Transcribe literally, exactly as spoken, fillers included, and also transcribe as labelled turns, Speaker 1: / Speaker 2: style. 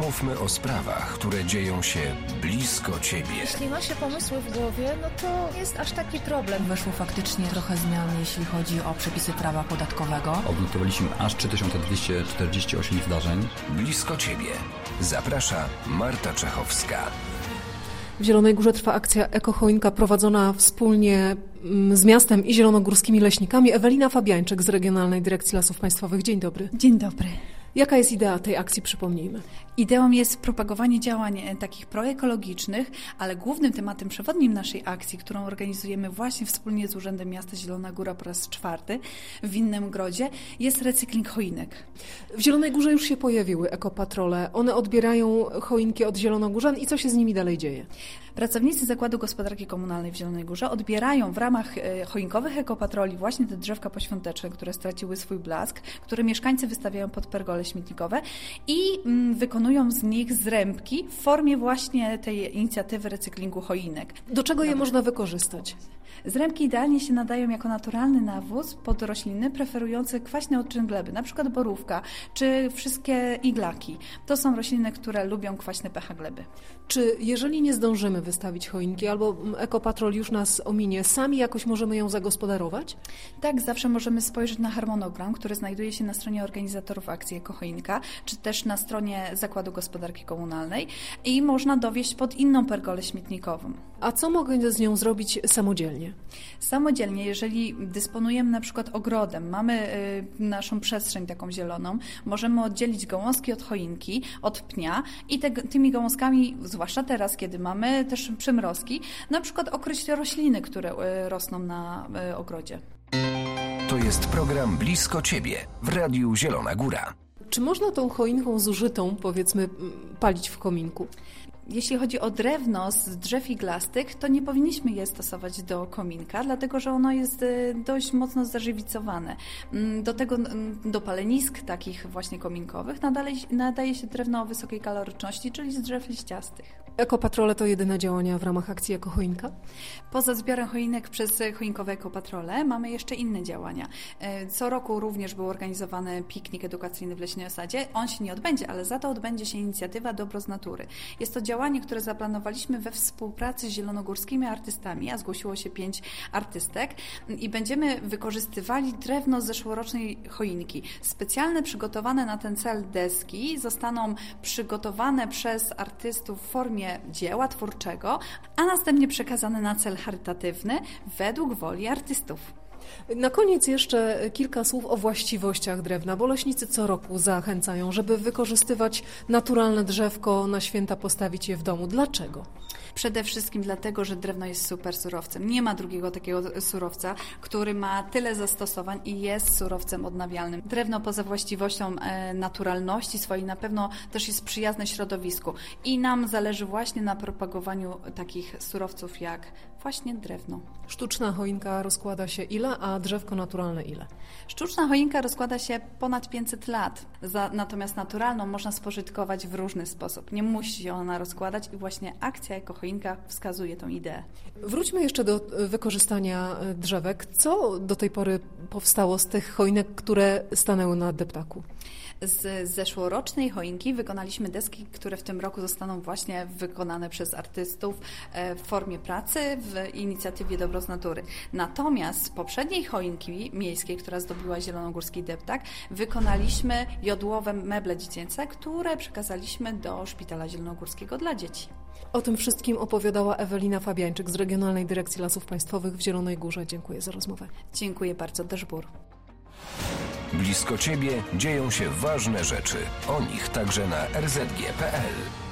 Speaker 1: Mówmy o sprawach, które dzieją się blisko Ciebie.
Speaker 2: Jeśli ma się pomysły w głowie, no to jest aż taki problem.
Speaker 3: Weszło faktycznie trochę zmian, jeśli chodzi o przepisy prawa podatkowego.
Speaker 4: Odnotowaliśmy aż trzy tysiące dwieście czterdzieści osiem zdarzeń.
Speaker 1: Blisko Ciebie. Zaprasza Marta Czechowska.
Speaker 5: W Zielonej Górze trwa akcja Ekochoinka prowadzona wspólnie z miastem i zielonogórskimi leśnikami. Ewelina Fabiańczyk z Regionalnej Dyrekcji Lasów Państwowych. Dzień dobry.
Speaker 6: Dzień dobry.
Speaker 5: Jaka jest idea tej akcji, przypomnijmy?
Speaker 6: Ideą jest propagowanie działań takich proekologicznych, ale głównym tematem przewodnim naszej akcji, którą organizujemy właśnie wspólnie z Urzędem Miasta Zielona Góra po raz czwarty w Winnym Grodzie, jest recykling choinek.
Speaker 5: W Zielonej Górze już się pojawiły ekopatrole. One odbierają choinki od zielonogórzan i co się z nimi dalej dzieje?
Speaker 6: Pracownicy Zakładu Gospodarki Komunalnej w Zielonej Górze odbierają w ramach choinkowych ekopatroli właśnie te drzewka poświąteczne, które straciły swój blask, które mieszkańcy wystawiają pod pergole śmietnikowe i mm, wykonują z nich zrębki w formie właśnie tej inicjatywy recyklingu choinek.
Speaker 5: Do czego je można wykorzystać?
Speaker 6: Zrębki idealnie się nadają jako naturalny nawóz pod rośliny preferujące kwaśny odczyn gleby, na przykład borówka czy wszystkie iglaki. To są rośliny, które lubią kwaśny pH gleby.
Speaker 5: Czy jeżeli nie zdążymy wystawić choinki albo ekopatrol już nas ominie, sami jakoś możemy ją zagospodarować?
Speaker 6: Tak, zawsze możemy spojrzeć na harmonogram, który znajduje się na stronie organizatorów akcji Ekochoinka, czy też na stronie Zakładu Gospodarki Komunalnej i można dowieść pod inną pergolę śmietnikową.
Speaker 5: A co mogę z nią zrobić samodzielnie?
Speaker 6: Samodzielnie, jeżeli dysponujemy na przykład ogrodem, mamy y, naszą przestrzeń taką zieloną, możemy oddzielić gałązki od choinki, od pnia i te, tymi gałązkami, zwłaszcza teraz, kiedy mamy też przymrozki, na przykład okryć te rośliny, które y, rosną na y, ogrodzie.
Speaker 1: To jest program Blisko Ciebie w Radiu Zielona Góra.
Speaker 5: Czy można tą choinką zużytą, powiedzmy, palić w kominku?
Speaker 6: Jeśli chodzi o drewno z drzew iglastych, to nie powinniśmy je stosować do kominka, dlatego że ono jest dość mocno zażywicowane. Do tego, do palenisk takich właśnie kominkowych nadaje, nadaje się drewno o wysokiej kaloryczności, czyli z drzew liściastych.
Speaker 5: Ekopatrole to jedyne działania w ramach akcji Ekochoinka?
Speaker 6: Poza zbiorem choinek przez choinkowe ekopatrole mamy jeszcze inne działania. Co roku również był organizowany piknik edukacyjny w Leśnej Osadzie. On się nie odbędzie, ale za to odbędzie się inicjatywa Dobro z natury. Jest to działanie, które zaplanowaliśmy we współpracy z zielonogórskimi artystami, a zgłosiło się pięć artystek i będziemy wykorzystywali drewno z zeszłorocznej choinki. Specjalne przygotowane na ten cel deski zostaną przygotowane przez artystów w formie dzieła twórczego, a następnie przekazane na cel charytatywny według woli artystów.
Speaker 5: Na koniec jeszcze kilka słów o właściwościach drewna, bo leśnicy co roku zachęcają, żeby wykorzystywać naturalne drzewko na święta, postawić je w domu. Dlaczego?
Speaker 6: Przede wszystkim dlatego, że drewno jest super surowcem. Nie ma drugiego takiego surowca, który ma tyle zastosowań i jest surowcem odnawialnym. Drewno poza właściwością e, naturalności swojej na pewno też jest przyjazne środowisku i nam zależy właśnie na propagowaniu takich surowców jak właśnie drewno.
Speaker 5: Sztuczna choinka rozkłada się ile, a drzewko naturalne ile?
Speaker 6: Sztuczna choinka rozkłada się ponad pięćset lat, Za, natomiast naturalną można spożytkować w różny sposób. Nie musi się ona rozkładać i właśnie akcja Ekochoinka wskazuje tą ideę.
Speaker 5: Wróćmy jeszcze do wykorzystania drzewek. Co do tej pory powstało z tych choinek, które stanęły na deptaku?
Speaker 6: Z zeszłorocznej choinki wykonaliśmy deski, które w tym roku zostaną właśnie wykonane przez artystów w formie pracy w inicjatywie Dobro z natury. Natomiast z poprzedniej choinki miejskiej, która zdobyła zielonogórski deptak, wykonaliśmy jodłowe meble dziecięce, które przekazaliśmy do Szpitala Zielonogórskiego dla dzieci.
Speaker 5: O tym wszystkim opowiadała Ewelina Fabiańczyk z Regionalnej Dyrekcji Lasów Państwowych w Zielonej Górze. Dziękuję za rozmowę.
Speaker 6: Dziękuję bardzo, Deszbur.
Speaker 1: Blisko Ciebie dzieją się ważne rzeczy. O nich także na er zet gie kropka pe el.